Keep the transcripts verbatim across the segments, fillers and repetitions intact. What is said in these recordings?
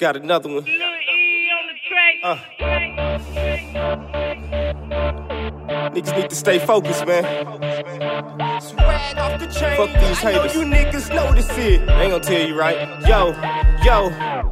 Got another one. Lil E on the track. Uh. Niggas need to stay focused, man. Swag off the chain. Fuck these haters. I know you niggas notice it. I ain't gonna tell you right. Yo, yo.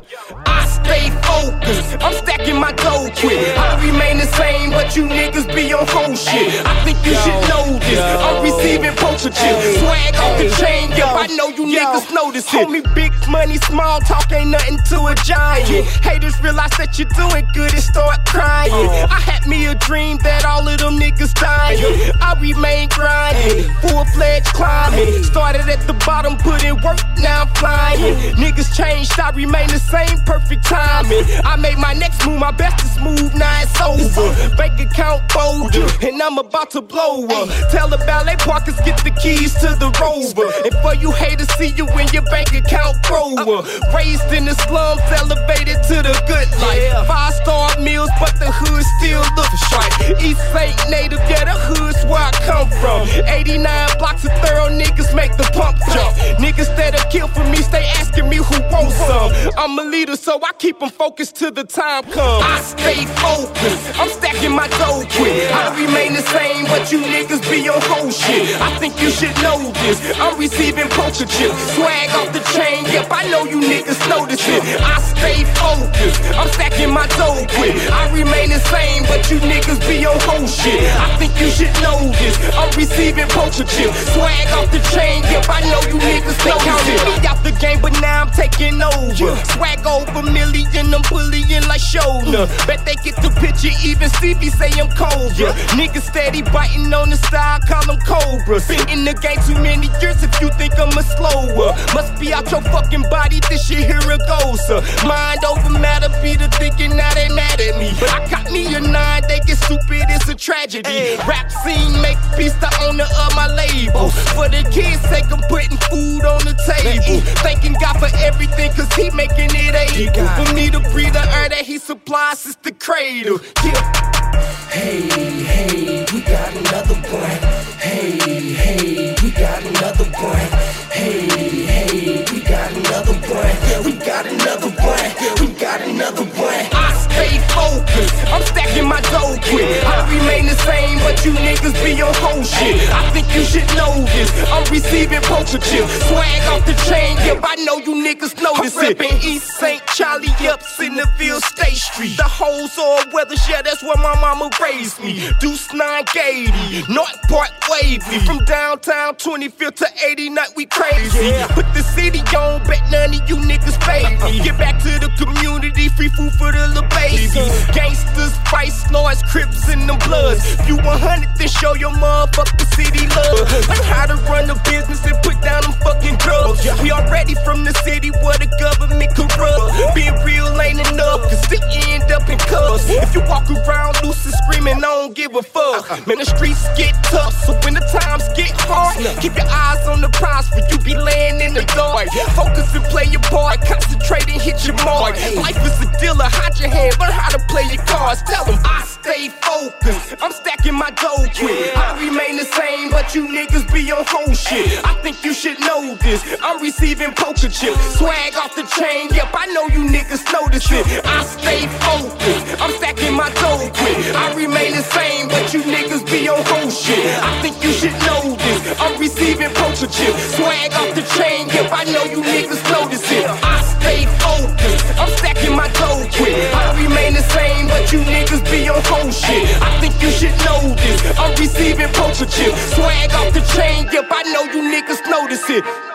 I stay focused. I'm stacking my dough quick. I remain the same, but you niggas be on whole shit. I think you Yo, should know this. yo. I'm receiving poker chips. Hey, Swag off the hey, chain. Yep, yo, I know you yo. niggas notice it. Homie, big money, small talk ain't nothing to a giant. Haters realize that you're doing good and start crying. Uh. I had me a dream that all of them niggas dying. I remain grinding, full-fledged climbing. Started at the bottom, put in work, now I'm flying. Niggas changed, I remain the same, perfect timing. I made my next move, my bestest move, now it's over. Bank account folder, and I'm about to blow up. Tell the ballet parkers get the keys to the Rover. And for you haters, see you when your bank account grow up. Raised in the slums, elevated to the good life. Five-star meals, but the hood still looks right. East Saint native, yeah, the hood's where I come from. eighty-nine blocks of thorough niggas make the pump jump. Niggas that'll kill for me stay asking me who wants some. I'm a leader, so I keep them focused till the time comes. I stay focused, I'm stacking my dough quick. I remain the same, but you niggas be on whole shit. I think you should know this. I'm receiving poker chips. Swag off the chain, yep, I know you niggas notice it. I stay focused, I'm stacking my dough quick. I remain the same, but you niggas be on whole shit. I think you should know this. I'm receiving poker chips. Swag off the chain, yep, I know you niggas notice it. Me out the game, but now I'm taking over. Swag over million, I'm bullying like shoulder. Bet they get the picture, even Stevie say I'm Cobra. Niggas steady biting on the style, call them Cobras. Been in the game too many years if you think I'm a slower. Must be out your fucking body, this shit here it goes. Uh. Mind over matter, be the thinking, now they mad at me. But I got me a nine, they get stupid, it's a tragedy. Rap scene make peace the owner of my label. For the kids' sake, I'm putting food on the table. Thanking God for everything, cause he making it able. For me to breathe the air that he supplies since the cradle. Yeah. Hey, hey, we got another one. Hey, hey, we got another one. Hey, hey, we got another one. We got another one. We got another one. I stay focused, I'm stacking my dough quick. I remain the same, but you niggas be on whole shit. I think you should know this. I'm receiving poker chips. Swag off the chain, yep, I know you niggas notice it. Reppin' East Saint Charlie, up Centerville State Street. The hoes all weathers, yeah, that's where my mama raised me. Deuce nine eighty, North Park Wavy. From downtown twenty-fifth to eighty-ninth, we crazy. Put the city on, bet none of you niggas pay me. Get back to the community, free food for the little babies. Gangsters, vice lords, crips, and them bloods. If you one hundred, then show your motherfucking city love. Learn how to run a business and put down them fucking drugs. We already from the city where the government corrupt. Being real ain't enough, cause still end up in cuffs. If you walk around loose and screaming, I don't give a fuck. Man, the streets get tough, so when the times get hard, keep your eyes on the prize, for you be laying in the dark. Focus and play your part, concentrate and hit your mark. Life is a dealer, hide your hand, learn how to play your cards. Tell them I stay focused, I'm stacking my dough quick. I remain the same, but you niggas be on whole shit. I think you should know this. I'm receiving poker chips. Swag off the chain, yep, I know you niggas notice it. I stay focused, I'm stacking my dough quick. I remain the same, but you niggas be on whole shit. I think you should know this. I'm receiving poker chips. Swag off the chain, yep, I know you niggas notice it. I stay focused, I'm stacking my dough quick. I remain the same, but you niggas be on whole shit. I think you should know this. I'm receiving poker chips. Swag off the chain, yep, I know you niggas notice it.